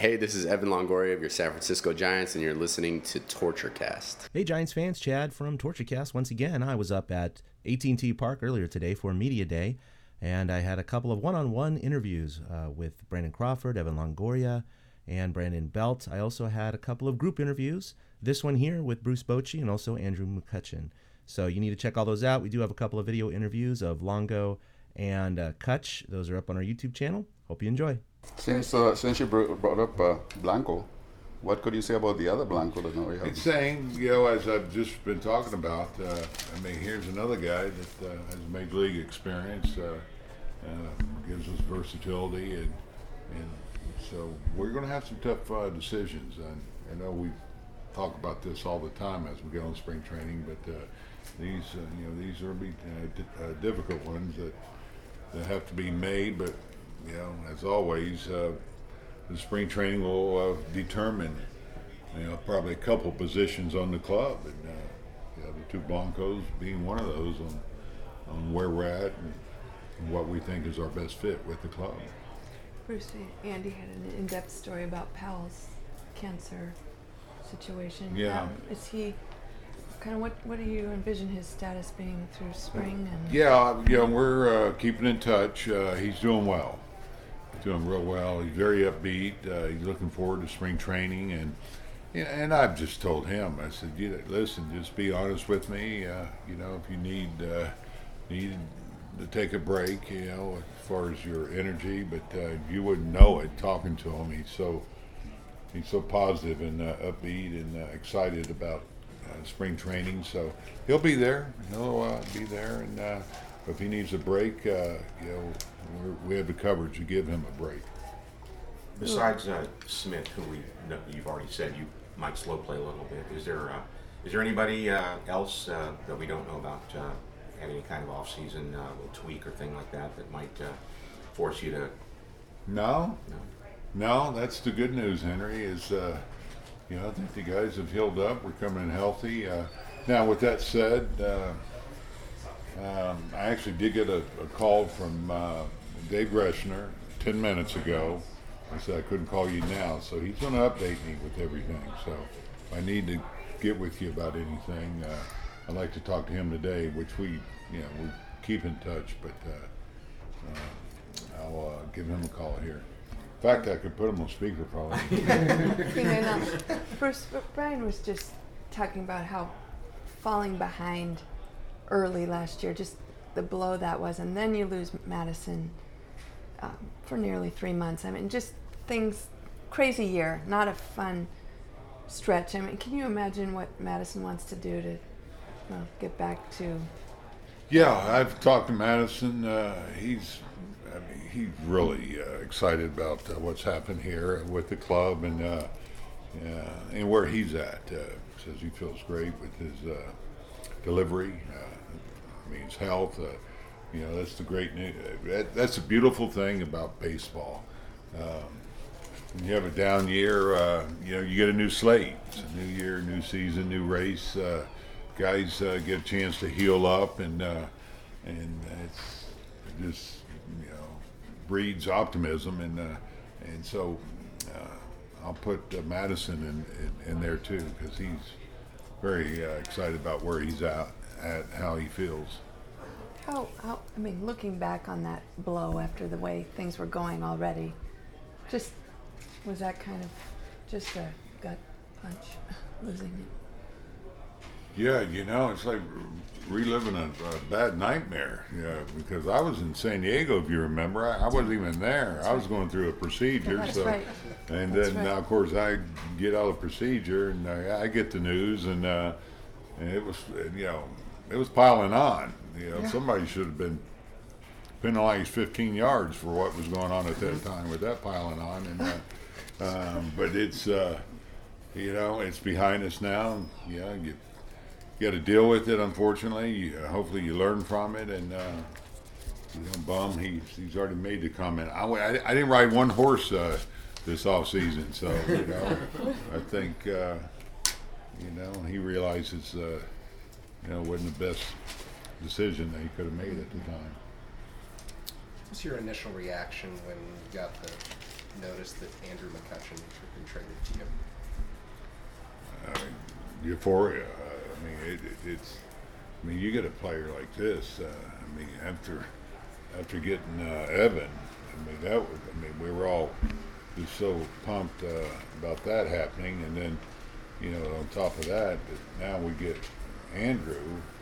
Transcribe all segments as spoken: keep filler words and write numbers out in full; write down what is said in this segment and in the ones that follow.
Hey, this is Evan Longoria of your San Francisco Giants, and you're listening to TortureCast. Hey, Giants fans, Chad from TortureCast. Once again, I was up at A T and T Park earlier today for Media Day, and I had a couple of one-on-one interviews uh, with Brandon Crawford, Evan Longoria, and Brandon Belt. I also had a couple of group interviews, this one here with Bruce Bochy and also Andrew McCutcheon. So you need to check all those out. We do have a couple of video interviews of Longo and uh, Kutch. Those are up on our YouTube channel. Hope you enjoy. Since uh, since you br- brought up uh, Blanco, what could you say about the other Blanco that now we have? It's saying, you know, as I've just been talking about, uh, I mean, here's another guy that uh, has major league experience, uh, uh, gives us versatility, and and so we're going to have some tough uh, decisions. And I know we talk about this all the time as we get on spring training, but uh, these, uh, you know, these are be uh, di- uh, difficult ones that that have to be made, but. You know, as always, uh, the spring training will uh, determine, you know, probably a couple positions on the club, and uh, you know, the two Blancos being one of those on on where we're at and what we think is our best fit with the club. Bruce, Andy had an in-depth story about Powell's cancer situation. Yeah. Um, is he kind of what? What do you envision his status being through spring? And Yeah, you know, we're uh, keeping in touch. Uh, he's doing well. Doing real well. He's very upbeat. Uh, he's looking forward to spring training, and you know, and I've just told him. I said, you know, listen, just be honest with me. Uh, you know, if you need uh, need to take a break, you know, as far as your energy, but uh, you wouldn't know it talking to him. He's so he's so positive and uh, upbeat and uh, excited about uh, spring training. So he'll be there. He'll uh, be there, and uh, if he needs a break, uh, you know. We're, we have the coverage to give him a break. Besides uh, Smith, who we know, you've already said you might slow play a little bit, is there uh, is there anybody uh, else uh, that we don't know about uh, having any kind of off-season uh, little tweak or thing like that that might uh, force you to? No, No. no. That's the good news, Henry. Is uh, you know I think the guys have healed up. We're coming in healthy. Uh, now, with that said. Uh, Um, I actually did get a, a call from uh, Dave Greshner ten minutes ago. I said I couldn't call you now, so he's going to update me with everything. So if I need to get with you about anything, uh, I'd like to talk to him today, which we, you know, we keep in touch. But uh, uh, I'll uh, give him a call here. In fact, I could put him on speaker probably. you may not. Bruce, Brian was just talking about how falling behind early last year, just the blow that was, and then you lose Madison um, for nearly three months. I mean, just things, crazy year, not a fun stretch. I mean, can you imagine what Madison wants to do to well, get back to? Yeah, I've talked to Madison. Uh, he's, I mean, he's really uh, excited about uh, what's happened here with the club and uh, uh, and where he's at. Uh, says he feels great with his uh, delivery. Uh, I mean, his health. Uh, you know, that's the great news. That, that's the beautiful thing about baseball. Um, when you have a down year, uh, you know, you get a new slate. It's a new year, new season, new race. Uh, guys uh, get a chance to heal up, and uh, and it's it just you know breeds optimism, and uh, and so uh, I'll put uh, Madison in, in in there too, because he's very uh, excited about where he's at, at how he feels. How, how, I mean, looking back on that blow after the way things were going already, just, was that kind of just a gut punch, losing it? Yeah, you know, it's like reliving a, a bad nightmare, yeah, because I was in San Diego, if you remember. I, I wasn't even there. That's I was right. going through a procedure. That's so, right. And That's then, right. now, of course, I get out of the procedure, and I, I get the news, and, uh, and it was, you know, it was piling on. You know, Yeah. somebody should have been penalized fifteen yards for what was going on at that time with that piling on. And uh, um, but it's, uh, you know, it's behind us now. Yeah, you, you got to deal with it. Unfortunately, you, uh, hopefully you learn from it. And uh, you know, Bum, he's he's already made the comment. I, I, I didn't ride one horse uh, this off season, so you know, I think uh, you know he realizes uh, you know it wasn't the best decision that he could have made at the time. What was your initial reaction when you got the notice that Andrew McCutcheon traded to you? I mean, euphoria. I mean, it, it, it's. I mean, you get a player like this. Uh, I mean, after after getting uh, Evan, I mean that was. I mean, we were all just so pumped uh, about that happening, and then, you know, on top of that, now we get Andrew.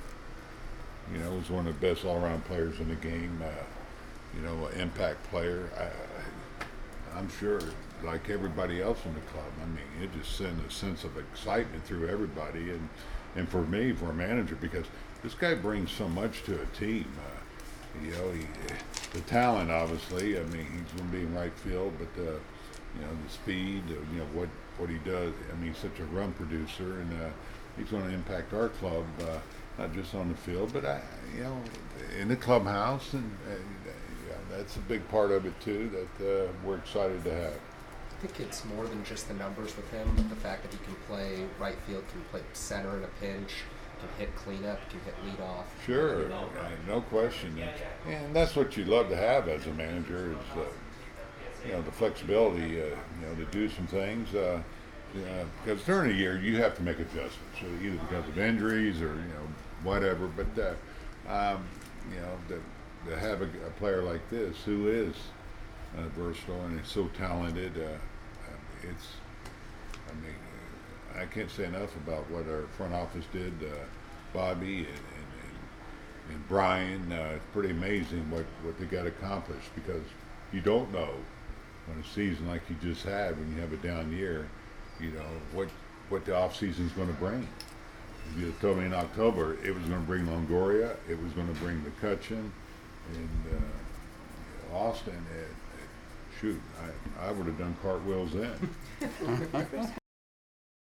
You know, who's one of the best all-around players in the game. Uh, you know, an impact player. I, I, I'm sure, like everybody else in the club, I mean, it just sent a sense of excitement through everybody, and and for me, for a manager, because this guy brings so much to a team. Uh, you know, he, the talent, obviously. I mean, he's going to be in right field, but the, you know, the speed, uh, you know, what what he does. I mean, he's such a run producer, and uh, he's going to impact our club, uh, not just on the field, but I, you know, in the clubhouse, and uh, yeah, that's a big part of it too. That uh, we're excited to have. I think it's more than just the numbers with him, but the fact that he can play right field, can play center in a pinch, can hit cleanup, can hit leadoff. Sure, You know, uh, no question, and, and that's what you love to have as a manager is, uh, you know, the flexibility, uh, you know, to do some things. Uh, uh, because during the year you have to make adjustments, so either because of injuries or you know whatever. But uh, um, you know, to, to have a, a player like this who is uh, versatile and is so talented, uh, it's. I mean, I can't say enough about what our front office did, uh, Bobby and, and, and, and Brian. Uh, it's pretty amazing what, what they got accomplished, because you don't know when a season like you just had, when you have a down year, you know, what what the off season is going to bring. If you had told me in October it was going to bring Longoria, it was going to bring McCutcheon, and uh, Austin, it, it, shoot, I, I would have done cartwheels then.